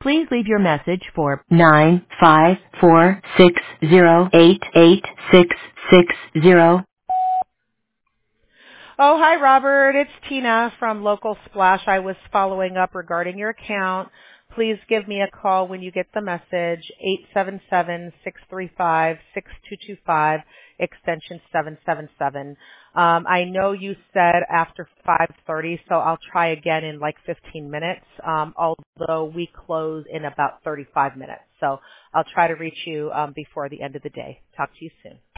Please leave your message for 95460888660. Oh, hi, Robert. It's Tina from Local Splash. I was following up regarding your account. Please give me a call when you get the message, 877-635-6225, extension 777. I know you said after 5:30, so I'll try again in like 15 minutes, although we close in about 35 minutes. So I'll try to reach you before the end of the day. Talk to you soon.